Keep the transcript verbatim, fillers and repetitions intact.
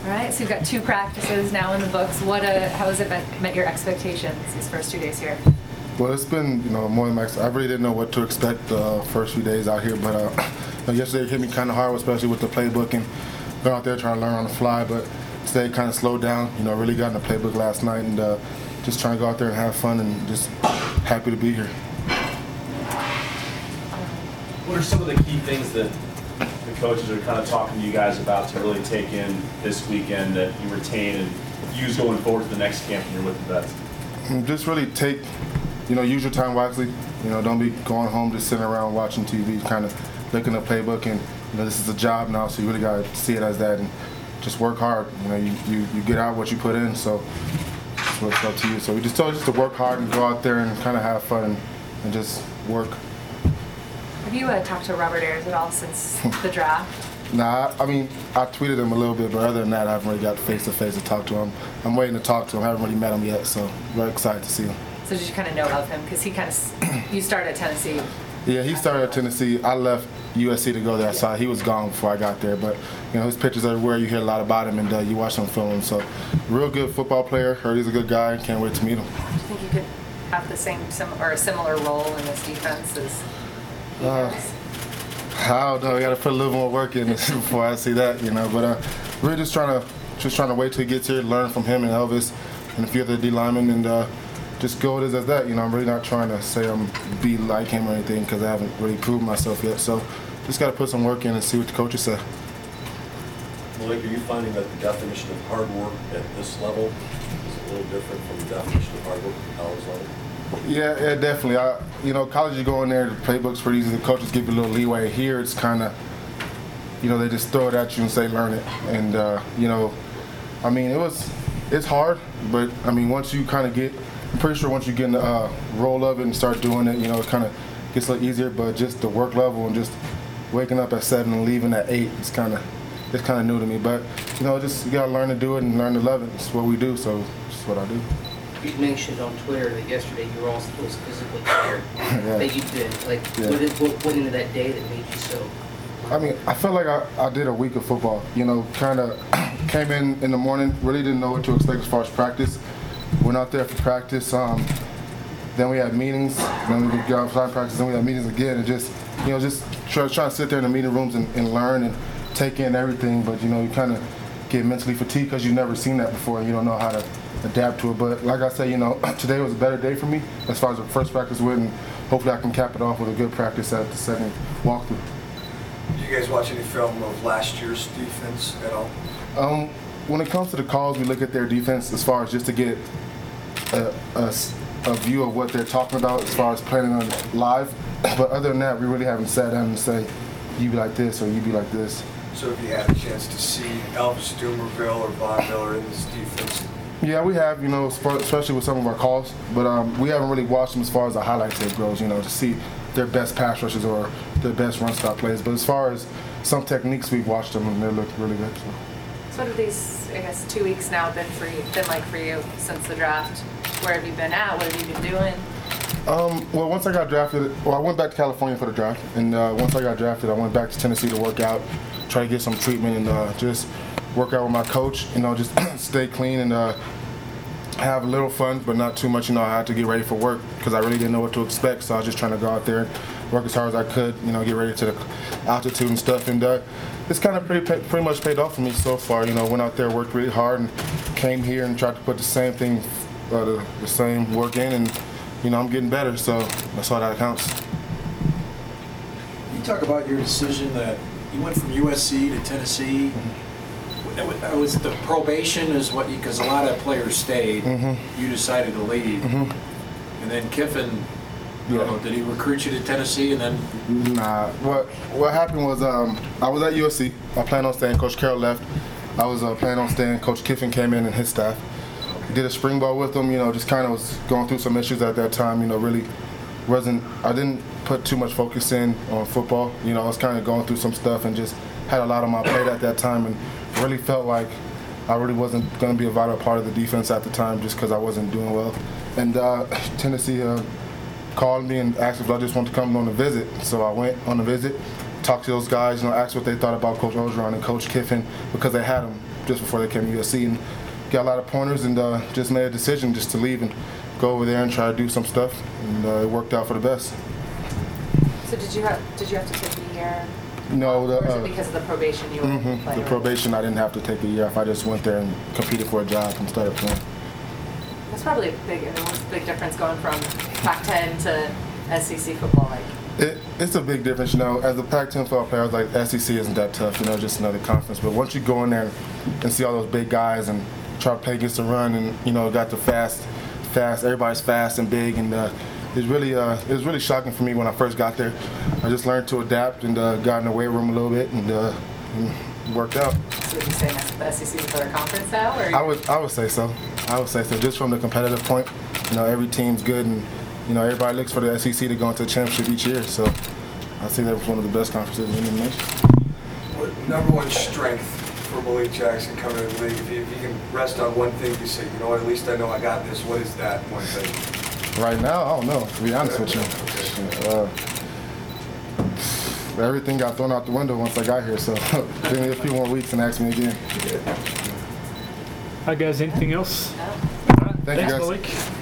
All right, so you've got two practices now in the books. What uh, how has it met, met your expectations these first two days here? Well, it's been, you know, more than my, I really didn't know what to expect the uh, first few days out here, but uh, you know, yesterday it hit me kind of hard, especially with the playbook and going out there trying to learn on the fly, but today kind of slowed down. You know, really got in the playbook last night and uh, just trying to go out there and have fun and just happy to be here. What are some of the key things that the coaches are kind of talking to you guys about to really take in this weekend that you retain and use going forward to the next camp when you're with the vets? And just really take, you know, use your time wisely. You know, don't be going home just sitting around watching T V, kind of looking at the playbook and, you know, this is a job now, so you really got to see it as that and just work hard. You know, you, you, you get out what you put in, so it's what's up to you. So we just told you just to work hard and go out there and kind of have fun and, and just work. Have you uh, talked to Robert Ayers at all since the draft? Nah, I, I mean, I tweeted him a little bit, but other than that, I haven't really got face-to-face to talk to him. I'm waiting to talk to him. I haven't really met him yet, so very excited to see him. So did you kind of know of him? Because he kind of, you started at Tennessee. Yeah, he started at Tennessee. I left U S C to go there, so he was gone before I got there. But, you know, his pictures everywhere. You hear a lot about him, and uh, you watch him film. So, real good football player. Heard he's a good guy. Can't wait to meet him. Do you think you could have the same sim- or a similar role in this defense as he Uh, has? I don't know. I got to put a little more work in this before I see that, you know. But uh, we're just trying to just trying to wait till he gets here, learn from him and Elvis and a few other D linemen, and uh, just go as that. You know, I'm really not trying to say I'm be like him or anything because I haven't really proved myself yet. So just got to put some work in and see what the coaches say. Malik, are you finding that the definition of hard work at this level is a little different from the definition of hard work at the college level? Yeah, yeah, definitely. I, you know, college, you go in there, the playbook's pretty easy. The coaches give you a little leeway. Here, it's kind of, you know, they just throw it at you and say, learn it. And, uh, you know, I mean, it was, it's hard, but, I mean, once you kind of get, I'm pretty sure once you get in the uh, roll of it and start doing it, you know, it kind of gets a little easier, but just the work level and just waking up at seven and leaving at eight, it's kind of, it's kind of new to me. But, you know, just, you got to learn to do it and learn to love it. It's what we do, so it's what I do. You mentioned on Twitter that yesterday you were also was physically tired. Yeah. That you did. Like, Yeah. what, did, what went into that day that made you so? I mean, I felt like I, I did a week of football. You know, kind of came in in the morning, really didn't know what to expect as far as practice. Went out there for practice. Um, then we had meetings. Then we got outside practice. Then we had meetings again, and just, you know, just try, trying to sit there in the meeting rooms and, and learn and take in everything. But you know, you kind of get mentally fatigued because you've never seen that before, and you don't know how to adapt to it. But like I say, you know, today was a better day for me as far as the first practice went, and hopefully I can cap it off with a good practice at the second walkthrough. Did you guys watch any film of last year's defense at all? Um, when it comes to the calls, we look at their defense as far as just to get a, a, a view of what they're talking about as far as playing on live. But other than that, we really haven't sat down and say, you be like this or you be like this. So if you had a chance to see Elvis Dumerville or Von Miller in this defense? Yeah, we have, you know, especially with some of our calls, but um, we haven't really watched them as far as the highlight tape goes, you know, to see their best pass rushes or their best run stop plays. But as far as some techniques, we've watched them and they look really good. So. So what have these, I guess, two weeks now been for you, been like for you since the draft? Where have you been at? What have you been doing? Um, well, once I got drafted, well, I went back to California for the draft, and uh, once I got drafted, I went back to Tennessee to work out, try to get some treatment, and uh, just work out with my coach. You know, just stay clean and uh, have a little fun, but not too much. You know, I had to get ready for work because I really didn't know what to expect, so I was just trying to go out there and work as hard as I could. You know, get ready to the altitude and stuff, and uh, it's kind of pretty pretty much paid off for me so far. You know, went out there, worked really hard, and came here and tried to put the same thing, uh, the, the same work in, and you know, I'm getting better, so that's all that counts. You talk about your decision that you went from U S C to Tennessee. Mm-hmm. Was the probation is what you, because a lot of players stayed, mm-hmm. you decided to leave. Mm-hmm. And then Kiffin, yeah. I don't know, did he recruit you to Tennessee and then? Nah, what what happened was um, I was at U S C. I planned on staying. Coach Carroll left. I was uh, planning on staying. Coach Kiffin came in and his staff. Did a spring ball with them, you know, just kind of was going through some issues at that time, you know, really wasn't, I didn't put too much focus in on football. You know, I was kind of going through some stuff and just had a lot on my plate at that time and really felt like I really wasn't going to be a vital part of the defense at the time just because I wasn't doing well. And uh, Tennessee uh, called me and asked if I just wanted to come on a visit. So I went on a visit, talked to those guys, you know, asked what they thought about Coach Orgeron and Coach Kiffin because they had them just before they came to U S C, and got a lot of pointers, and uh, just made a decision just to leave and go over there and try to do some stuff, and uh, it worked out for the best. So did you have, did you have to take a year? No, the, Or is uh, it because of the probation you were mhm, playing? the probation, I didn't have to take a year off. I just went there and competed for a job and started playing. That's probably a big, I mean, what's the big difference going from Pac ten to S E C football like? It, it's a big difference, you know. As a Pac ten football player, I was like, S E C isn't that tough, you know, just another conference. But once you go in there and see all those big guys and try to play against the run, and you know, got the fast, fast. Everybody's fast and big, and uh, it's really, uh, it was really shocking for me when I first got there. I just learned to adapt and uh, got in the weight room a little bit, and, uh, and worked out. So would you say the S E C is a better conference now, or? I would, I would say so. I would say so. Just from the competitive point, you know, every team's good, and you know, everybody looks for the S E C to go into the championship each year. So I think that was one of the best conferences in the nation. What number one strength for Malik Jackson coming in the league? If you, if you can rest on one thing, you say, you know what, at least I know I got this. What is that one thing? Right now, I don't know, to be honest with you. Uh, everything got thrown out the window once I got here, so give me a few more weeks and ask me again. Hi guys, anything else? No. All right. Thank you, Thanks, guys. Malik.